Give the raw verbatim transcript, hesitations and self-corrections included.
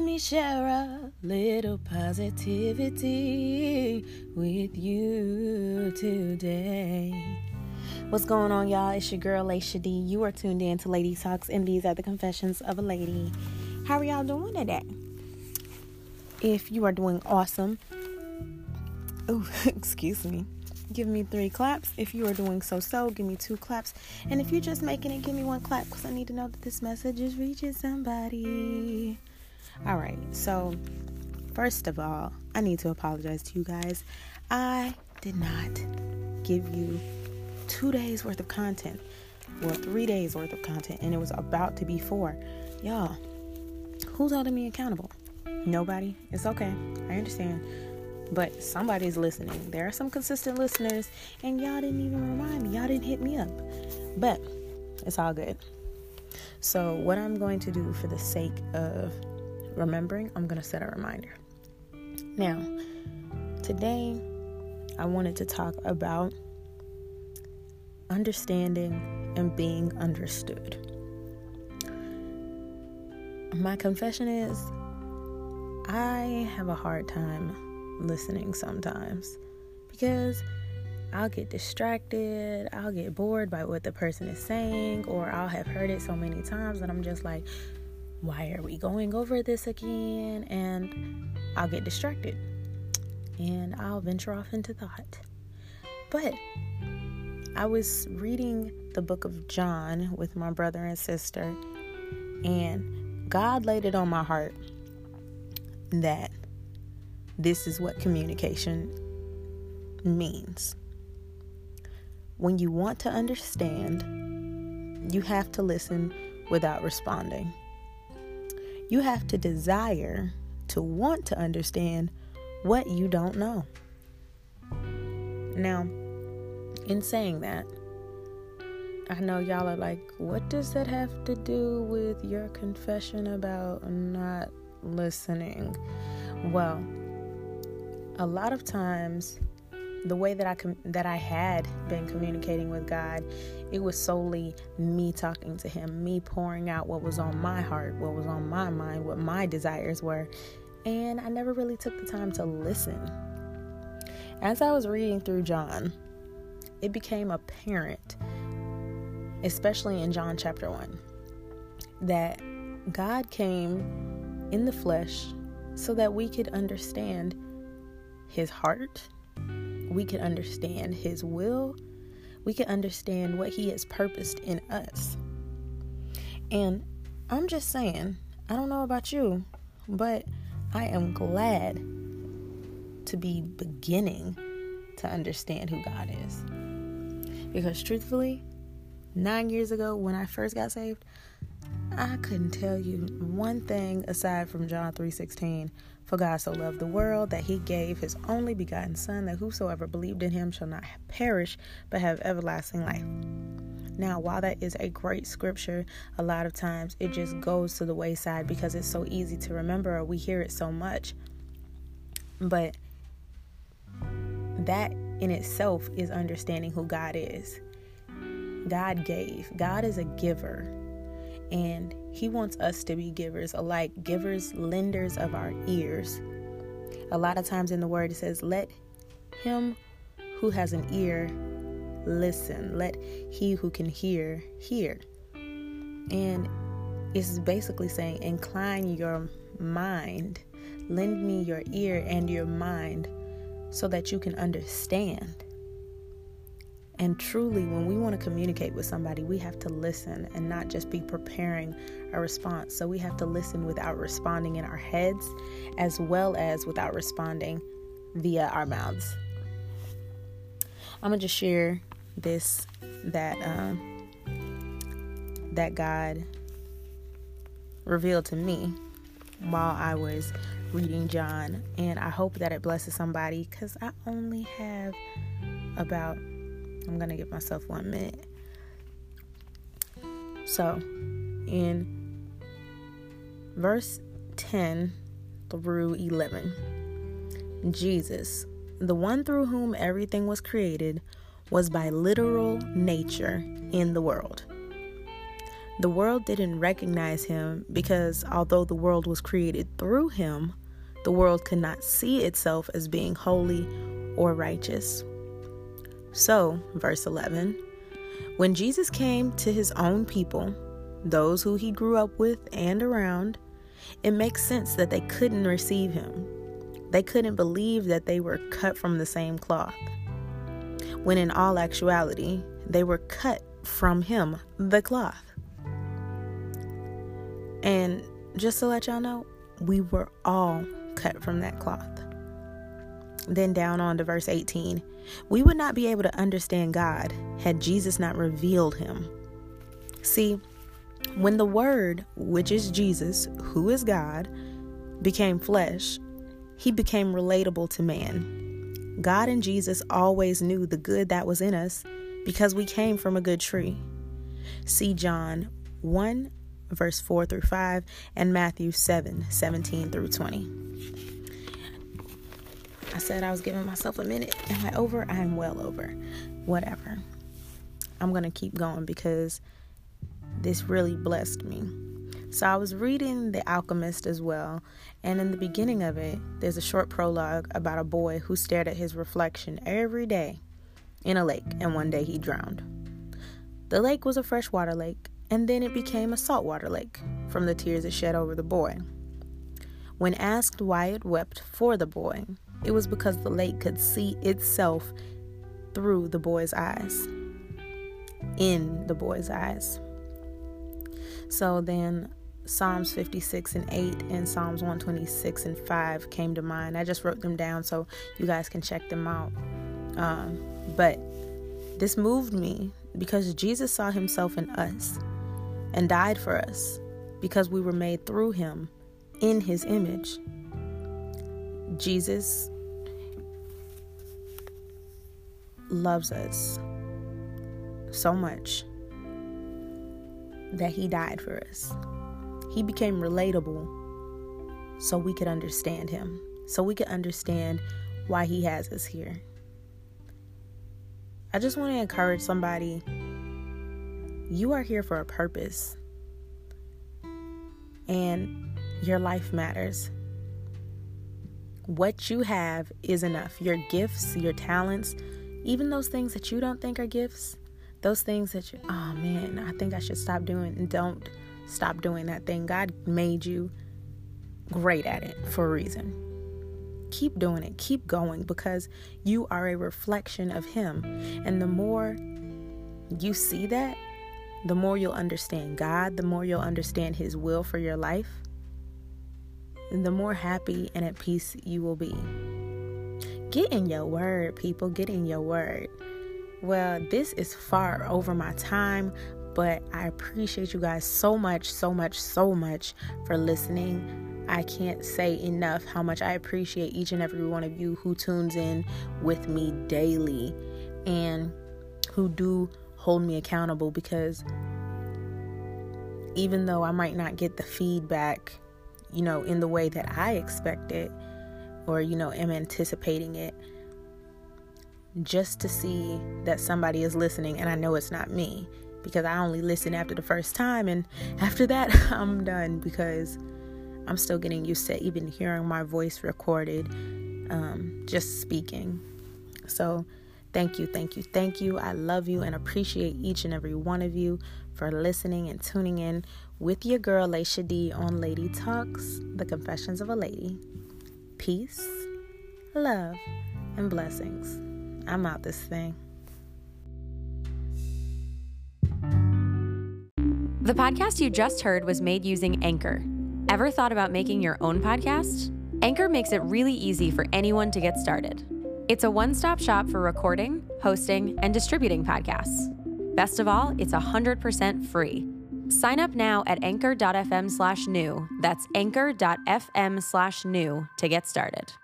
me share a little positivity with you today. What's going on, y'all? It's your girl, Laisha D. You are tuned in to Lady Talks, and these are the confessions of a lady. How are y'all doing today? If you are doing awesome, oh, excuse me, give me three claps. If you are doing so-so, give me two claps. And if you're just making it, give me one clap, because I need to know that this message is reaching somebody. All right, so first of all, I need to apologize to you guys. I did not give you two days worth of content. Well, three days worth of content, and it was about to be four. Y'all, who's holding me accountable? Nobody? It's okay. I understand. But somebody's listening. There are some consistent listeners, and y'all didn't even remind me. Y'all didn't hit me up. But it's all good. So what I'm going to do for the sake of remembering, I'm going to set a reminder. Now, today, I wanted to talk about understanding and being understood. My confession is, I have a hard time listening sometimes because I'll get distracted, I'll get bored by what the person is saying, or I'll have heard it so many times that I'm just like, why are we going over this again? And I'll get distracted and I'll venture off into thought. But I was reading the book of John with my brother and sister, and God laid it on my heart that this is what communication means. When you want to understand, you have to listen without responding. You have to desire to want to understand what you don't know. Now, in saying that, I know y'all are like, what does that have to do with your confession about not listening? Well, a lot of times, the way that I com- that I had been communicating with God, it was solely me talking to Him, me pouring out what was on my heart, what was on my mind, what my desires were, and I never really took the time to listen. As I was reading through John, it became apparent, especially in John chapter one, that God came in the flesh so that we could understand His heart, we could understand His will, we could understand what He has purposed in us. And I'm just saying, I don't know about you, but I am glad to be beginning to understand who God is. Because truthfully, nine years ago when I first got saved, I couldn't tell you one thing aside from John three sixteen. For God so loved the world that He gave His only begotten Son, that whosoever believed in Him shall not perish but have everlasting life. Now, while that is a great scripture, a lot of times it just goes to the wayside because it's so easy to remember, or we hear it so much. But that in itself is understanding who God is. God gave. God is a giver. And He wants us to be givers, alike givers, lenders of our ears. A lot of times in the Word it says, let him who has an ear listen. Let he who can hear, hear. And it's basically saying, incline your mind. Lend me your ear and your mind so that you can understand. And truly, when we want to communicate with somebody, we have to listen and not just be preparing a response. So we have to listen without responding in our heads, as well as without responding via our mouths. I'm going to just share this that um, that God revealed to me while I was reading John. And I hope that it blesses somebody, because I only have about... I'm going to give myself one minute. So, in verse ten through eleven, Jesus, the one through whom everything was created, was by literal nature in the world. The world didn't recognize him because although the world was created through him, the world could not see itself as being holy or righteous. So, verse eleven, when Jesus came to his own people, those who he grew up with and around, it makes sense that they couldn't receive him. They couldn't believe that they were cut from the same cloth, when in all actuality, they were cut from him, the cloth. And just to let y'all know, we were all cut from that cloth. Then down on to verse eighteen, we would not be able to understand God had Jesus not revealed him. See, when the Word, which is Jesus, who is God, became flesh, he became relatable to man. God and Jesus always knew the good that was in us because we came from a good tree. See John one, verse four through five, and Matthew seven, seventeen through twenty. I said I was giving myself a minute. Am I over? I'm well over. Whatever. I'm going to keep going because this really blessed me. So I was reading The Alchemist as well, and in the beginning of it, there's a short prologue about a boy who stared at his reflection every day in a lake, and one day he drowned. The lake was a freshwater lake, and then it became a saltwater lake from the tears it shed over the boy. When asked why it wept for the boy, it was because the lake could see itself through the boy's eyes, in the boy's eyes. So then Psalms fifty-six and eight and Psalms one twenty-six and five came to mind. I just wrote them down so you guys can check them out. Um, but this moved me because Jesus saw himself in us and died for us because we were made through him in his image. Jesus loves us so much that he died for us. He became relatable so we could understand him, so we could understand why he has us here. I just want to encourage somebody. You are here for a purpose, and your life matters. What you have is enough. Your gifts, your talents, even those things that you don't think are gifts, those things that you, oh man, I think I should stop doing, and don't stop doing that thing. God made you great at it for a reason. Keep doing it. Keep going, because you are a reflection of him. And the more you see that, the more you'll understand God, the more you'll understand his will for your life, and the more happy and at peace you will be. Get in your word, people. Get in your word. Well, this is far over my time, but I appreciate you guys so much, so much, so much for listening. I can't say enough how much I appreciate each and every one of you who tunes in with me daily and who do hold me accountable, because even though I might not get the feedback, you know, in the way that I expect it, or, you know, am anticipating it, just to see that somebody is listening, and I know it's not me, because I only listen after the first time, and after that, I'm done, because I'm still getting used to even hearing my voice recorded, um, just speaking. So thank you, thank you, thank you. I love you and appreciate each and every one of you for listening and tuning in with your girl, Laisha D, on Lady Talks, the Confessions of a Lady. Peace, love, and blessings. I'm out this thing. The podcast you just heard was made using Anchor. Ever thought about making your own podcast? Anchor makes it really easy for anyone to get started. It's a one-stop shop for recording, hosting, and distributing podcasts. Best of all, it's one hundred percent free. Sign up now at anchor.fm slash new. That's anchor.fm slash new to get started.